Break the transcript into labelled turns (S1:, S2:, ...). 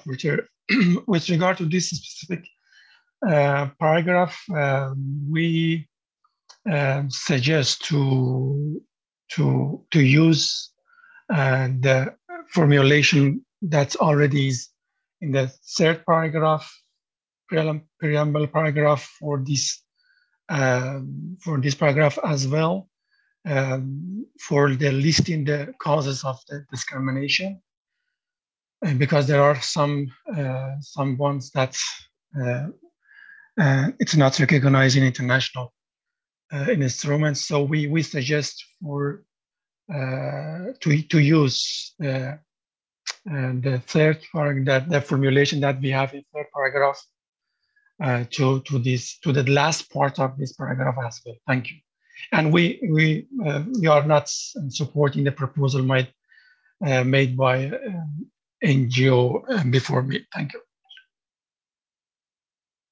S1: Rapporteur. With regard to this specific paragraph, we suggest to use the formulation that's already is in the third paragraph, preamble paragraph for this paragraph as well, for the listing the causes of the discrimination, because there are some ones that it's not recognized in international instruments. So we suggest for to use the third paragraph, the formulation that we have in third paragraph, to the last part of this paragraph as well. Thank you. And we are not supporting the proposal made by NGO before me. Thank you.